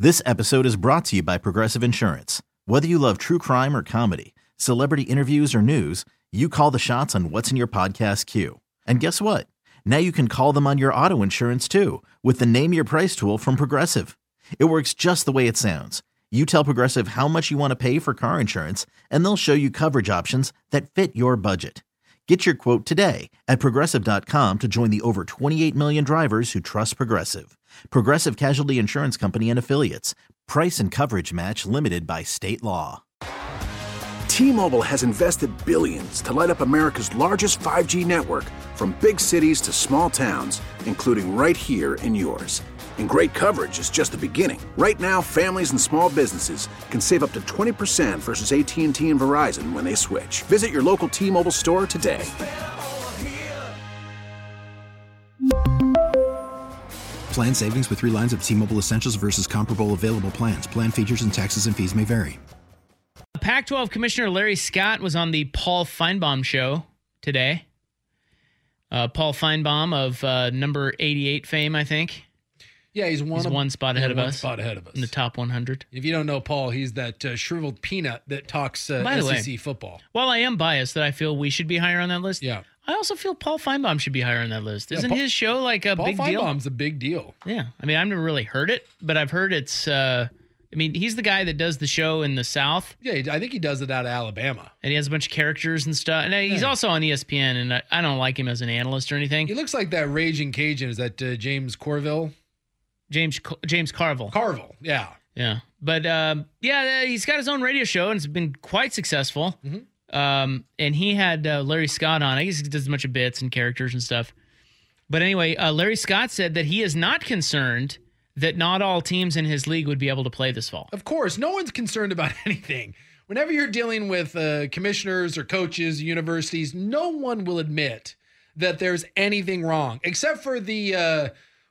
This episode is brought to you by Progressive Insurance. Whether you love true crime or comedy, celebrity interviews or news, you call the shots on what's in your podcast queue. And guess what? Now you can call them on your auto insurance too with the Name Your Price tool from Progressive. It works just the way it sounds. You tell Progressive how much you want to pay for car insurance, and they'll show you coverage options that fit your budget. Get your quote today at Progressive.com to join the over 28 million drivers who trust Progressive. Progressive Casualty Insurance Company and Affiliates. Price and coverage match limited by state law. T-Mobile has invested billions to light up America's largest 5G network, from big cities to small towns, including right here in yours. And great coverage is just the beginning. Right now, families and small businesses can save up to 20% versus AT&T and Verizon when they switch. Visit your local T-Mobile store today. Plan savings with 3 lines of T-Mobile Essentials versus comparable available plans. Plan features and taxes and fees may vary. Pac-12 Commissioner Larry Scott was on the Paul Feinbaum show today. Paul Feinbaum of number 88 fame, I think. Yeah, he's one spot ahead of us. One spot ahead of us in the top 100. If you don't know Paul, he's that shriveled peanut that talks SEC football. While I am biased that I feel we should be higher on that list, yeah, I also feel Paul Feinbaum should be higher on that list. Isn't his show like a big deal? Paul Feinbaum's a big deal. Yeah, I mean, I've never really heard it, but I've heard it's. I mean, he's the guy that does the show in the South. Yeah, I think he does it out of Alabama. And he has a bunch of characters and stuff. And he's also on ESPN, and I don't like him as an analyst or anything. He looks like that Raging Cajun. Is that James Corville? James Carville. Carville, yeah. Yeah. But, he's got his own radio show, and it's been quite successful. Mm-hmm. And he had Larry Scott on. I guess he does a bunch of bits and characters and stuff. But anyway, Larry Scott said that he is not concerned that not all teams in his league would be able to play this fall. Of course, no one's concerned about anything. Whenever you're dealing with commissioners or coaches, universities, no one will admit that there's anything wrong, except for the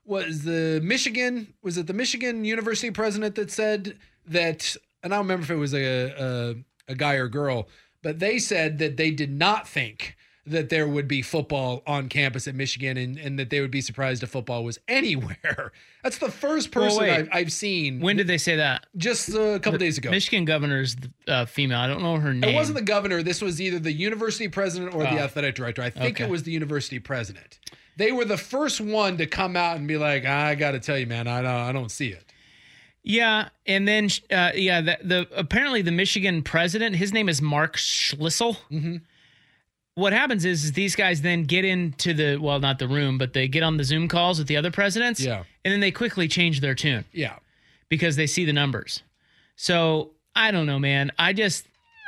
Michigan University president that said that, and I don't remember if it was a guy or girl, but they said that they did not think that there would be football on campus at Michigan and that they would be surprised if football was anywhere. That's the first person I've seen. When did they say that? Just a couple days ago. Michigan governor's female. I don't know her name. It wasn't the governor. This was either the university president or the athletic director. I think it was the university president. They were the first one to come out and be like, I got to tell you, man, I don't see it. Yeah, and then apparently the Michigan president, his name is Mark Schlissel. Mm-hmm. What happens is these guys then get into not the room, but they get on the Zoom calls with the other presidents. Yeah. And then they quickly change their tune. Yeah. Because they see the numbers. So I don't know, man. I just,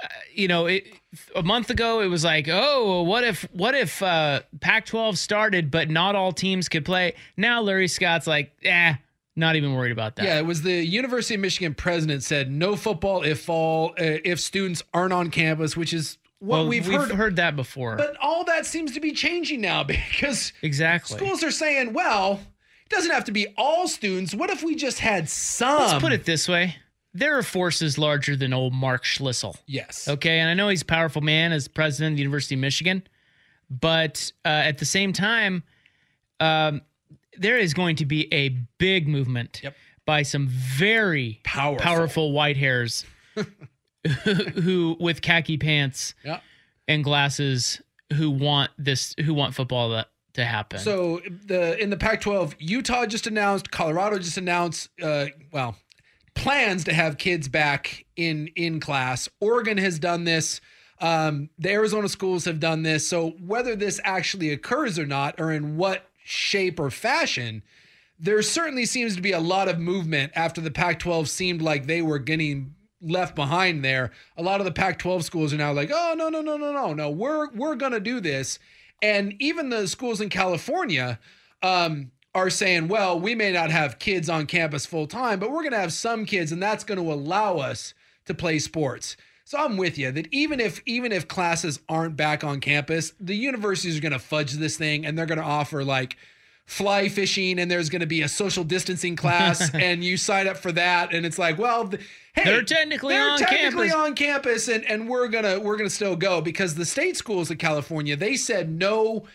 a month ago it was like, oh, what if Pac-12 started, but not all teams could play? Now Larry Scott's like, not even worried about that. Yeah, it was the University of Michigan president said no football if students aren't on campus, which is what we've heard that before. But all that seems to be changing now because exactly schools are saying, well, it doesn't have to be all students. What if we just had some? Let's put it this way. There are forces larger than old Mark Schlissel. Yes. Okay, and I know he's a powerful man as president of the University of Michigan, but at the same time, there is going to be a big movement by some very powerful white hairs who with khaki pants and glasses who want football to happen. So in the Pac-12, Utah just announced, Colorado just announced, plans to have kids back in class. Oregon has done this. The Arizona schools have done this. So whether this actually occurs or not, or in what shape or fashion, there certainly seems to be a lot of movement after the Pac-12 seemed like they were getting left behind there. A lot of the Pac-12 schools are now like, oh, no, we're going to do this. And even the schools in California are saying, well, we may not have kids on campus full time, but we're going to have some kids, and that's going to allow us to play sports. So I'm with you that even if classes aren't back on campus, the universities are going to fudge this thing, and they're going to offer like fly fishing, and there's going to be a social distancing class, and you sign up for that, and it's like, well, hey, they're technically on campus, and we're gonna still go, because the state schools in California, they said no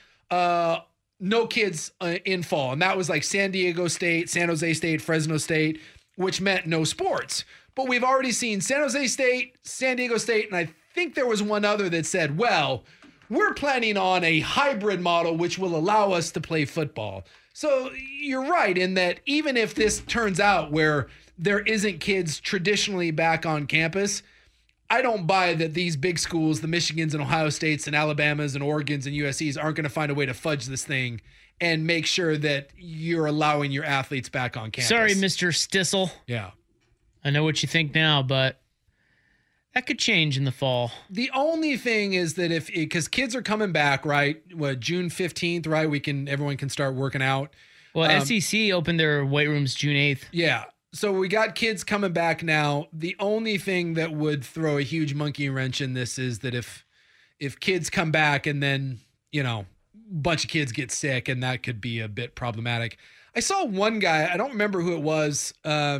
kids in fall, and that was like San Diego State, San Jose State, Fresno State. which meant no sports. But we've already seen San Jose State, San Diego State, and I think there was one other that said, well, we're planning on a hybrid model which will allow us to play football. So you're right in that even if this turns out where there isn't kids traditionally back on campus, I don't buy that these big schools, the Michigans and Ohio States and Alabamas and Oregons and USCs, aren't going to find a way to fudge this thing and make sure that you're allowing your athletes back on campus. Sorry, Mr. Stissel. Yeah. I know what you think now, but that could change in the fall. The only thing is that because kids are coming back, right? June 15th, right? Everyone can start working out. Well, SEC opened their weight rooms June 8th. Yeah. So we got kids coming back now. The only thing that would throw a huge monkey wrench in this is that if kids come back and then, a bunch of kids get sick, and that could be a bit problematic. I saw one guy, I don't remember who it was,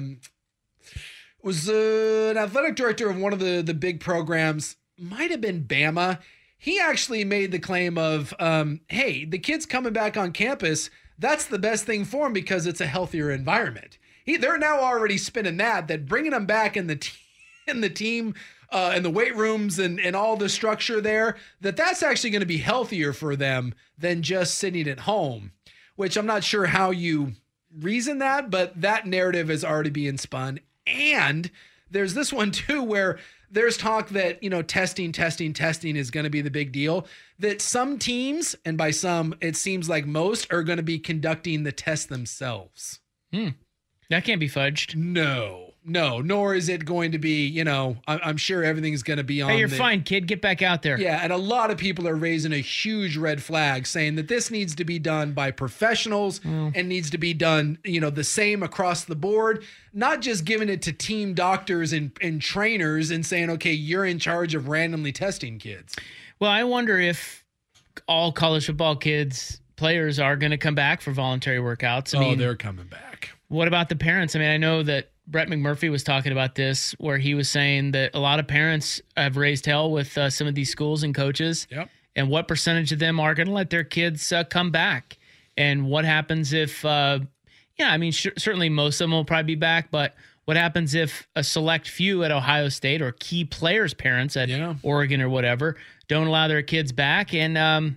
was an athletic director of one of the big programs, might have been Bama. He actually made the claim of, hey, the kids coming back on campus, that's the best thing for them because it's a healthier environment. They're now already spinning that bringing them back in the team and the weight rooms and all the structure there, that's actually going to be healthier for them than just sitting at home, which I'm not sure how you reason that, but that narrative is already being spun. And there's this one too, where there's talk that, testing is going to be the big deal, that some teams, and by some, it seems like most, are going to be conducting the test themselves. That can't be fudged. No, nor is it going to be, I'm sure everything's going to be on. Hey, you're fine, kid. Get back out there. Yeah, and a lot of people are raising a huge red flag saying that this needs to be done by professionals and needs to be done, the same across the board, not just giving it to team doctors and trainers and saying, okay, you're in charge of randomly testing kids. Well, I wonder if all college football players are going to come back for voluntary workouts. I mean, they're coming back. What about the parents? I mean, I know that Brett McMurphy was talking about this, where he was saying that a lot of parents have raised hell with some of these schools and coaches. Yep. And what percentage of them are going to let their kids come back? And what happens if, certainly most of them will probably be back, but what happens if a select few at Ohio State or key players' parents at Oregon or whatever don't allow their kids back and,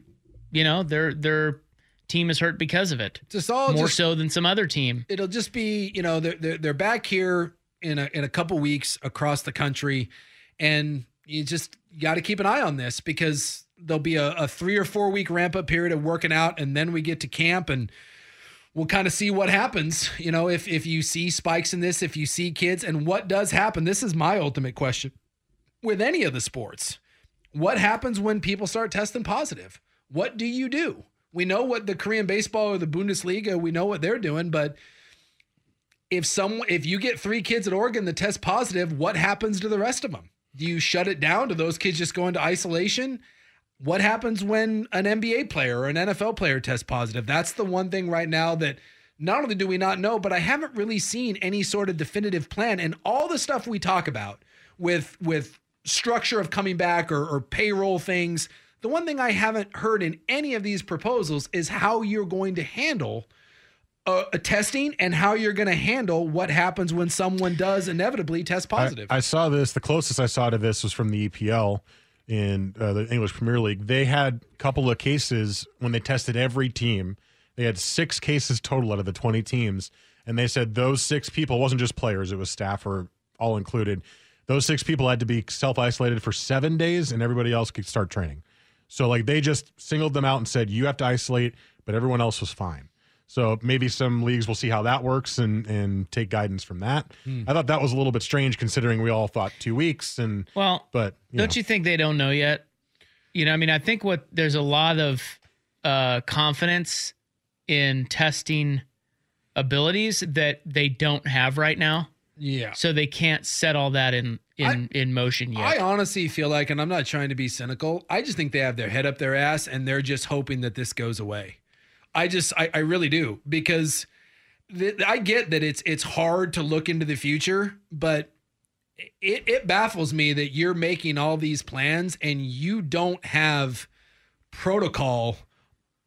their team is hurt because of it. More so than some other team. It'll just be, they're back here in a couple weeks across the country, and you just got to keep an eye on this because there'll be a 3 or 4 week ramp up period of working out, and then we get to camp and we'll kind of see what happens. If you see spikes in this, if you see kids, and what does happen. This is my ultimate question with any of the sports. What happens when people start testing positive? What do you do? We know what the Korean baseball or the Bundesliga, we know what they're doing, but if you get 3 kids at Oregon that test positive, what happens to the rest of them? Do you shut it down? Do those kids just go into isolation? What happens when an NBA player or an NFL player tests positive? That's the one thing right now that not only do we not know, but I haven't really seen any sort of definitive plan. And all the stuff we talk about with structure of coming back or payroll things, the one thing I haven't heard in any of these proposals is how you're going to handle a testing and how you're going to handle what happens when someone does inevitably test positive. I saw this. The closest I saw to this was from the EPL in the English Premier League. They had a couple of cases when they tested every team. They had 6 cases total out of the 20 teams. And they said those 6 people, it wasn't just players, it was staff or all included. Those 6 people had to be self-isolated for 7 days and everybody else could start training. So they just singled them out and said, you have to isolate, but everyone else was fine. So maybe some leagues will see how that works and take guidance from that. I thought that was a little bit strange considering we all thought 2 weeks. But don't you think they don't know yet? I think there's a lot of confidence in testing abilities that they don't have right now. Yeah. So they can't set all that in motion yet. I honestly feel like, and I'm not trying to be cynical, I just think they have their head up their ass and they're just hoping that this goes away. I really do, because I get that it's hard to look into the future, but it baffles me that you're making all these plans and you don't have protocol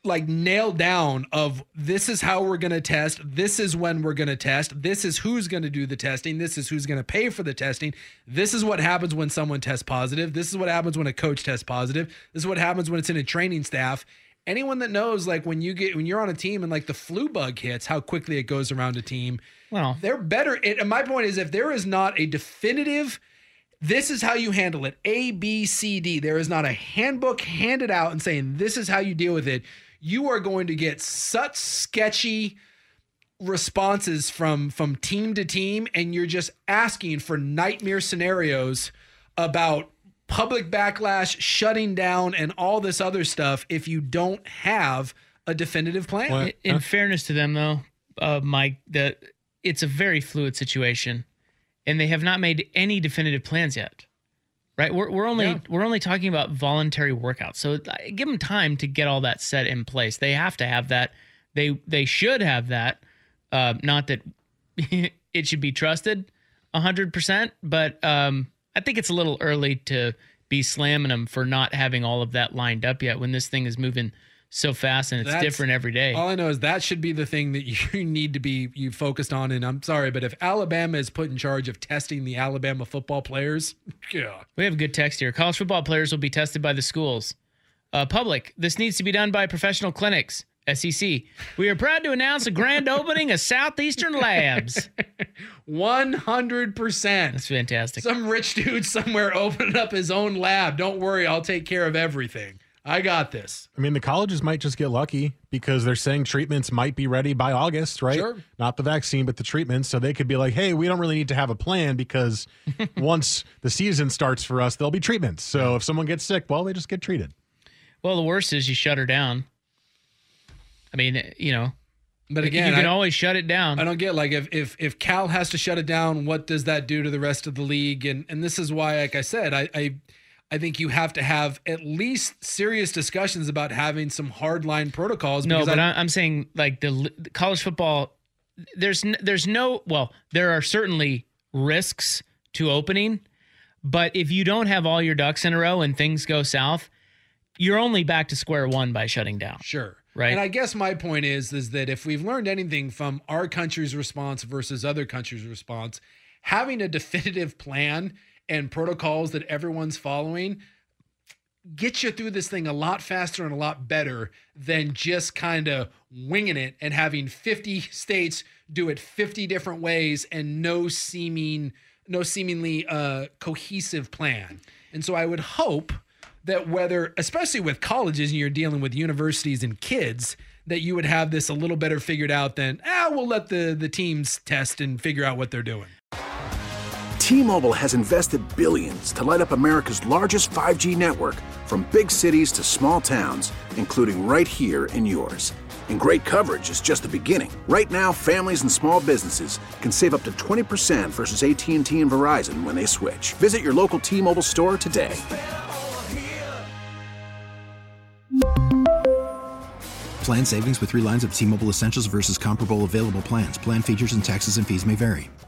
like nailed down of this is how we're going to test. This is when we're going to test. This is who's going to do the testing. This is who's going to pay for the testing. This is what happens when someone tests positive. This is what happens when a coach tests positive. This is what happens when it's in a training staff. Anyone that knows, like when you're on a team and like the flu bug hits, how quickly it goes around a team. Well, they're better. And my point is, if there is not a definitive, this is how you handle it, A, B, C, D, there is not a handbook handed out and saying this is how you deal with it, you are going to get such sketchy responses from team to team, and you're just asking for nightmare scenarios about public backlash, shutting down, and all this other stuff if you don't have a definitive plan. What? In fairness to them, though, Mike, it's a very fluid situation, and they have not made any definitive plans yet. Right? We're only talking about voluntary workouts, so give them time to get all that set in place. They have to have that. They should have that. Not that it should be trusted 100%, but I think it's a little early to be slamming them for not having all of that lined up yet when this thing is moving so fast and it's different every day. All I know is that should be the thing that you need to be focused on. And I'm sorry, but if Alabama is put in charge of testing the Alabama football players, yeah. We have a good text here. College football players will be tested by the schools. Public, this needs to be done by professional clinics. SEC, we are proud to announce a grand opening of Southeastern Labs. 100%. That's fantastic. Some rich dude somewhere opening up his own lab. Don't worry, I'll take care of everything. I got this. I mean, the colleges might just get lucky because they're saying treatments might be ready by August, right? Sure. Not the vaccine, but the treatments. So they could be like, hey, we don't really need to have a plan because once the season starts for us, there'll be treatments. So if someone gets sick, well, they just get treated. Well, the worst is you shut her down. I mean, but again, you can always shut it down. I don't get, like, if Cal has to shut it down, what does that do to the rest of the league? And this is why, like I said, I think you have to have at least serious discussions about having some hardline protocols. No, but I'm saying, like, the college football, there are certainly risks to opening, but if you don't have all your ducks in a row and things go south, you're only back to square one by shutting down. Sure. Right. And I guess my point is that if we've learned anything from our country's response versus other countries' response, having a definitive plan and protocols that everyone's following gets you through this thing a lot faster and a lot better than just kind of winging it and having 50 states do it 50 different ways and no seemingly cohesive plan. And so I would hope that whether, especially with colleges and you're dealing with universities and kids, that you would have this a little better figured out than, we'll let the teams test and figure out what they're doing. T-Mobile has invested billions to light up America's largest 5G network, from big cities to small towns, including right here in yours. And great coverage is just the beginning. Right now, families and small businesses can save up to 20% versus AT&T and Verizon when they switch. Visit your local T-Mobile store today. Plan savings with 3 lines of T-Mobile Essentials versus comparable available plans. Plan features and taxes and fees may vary.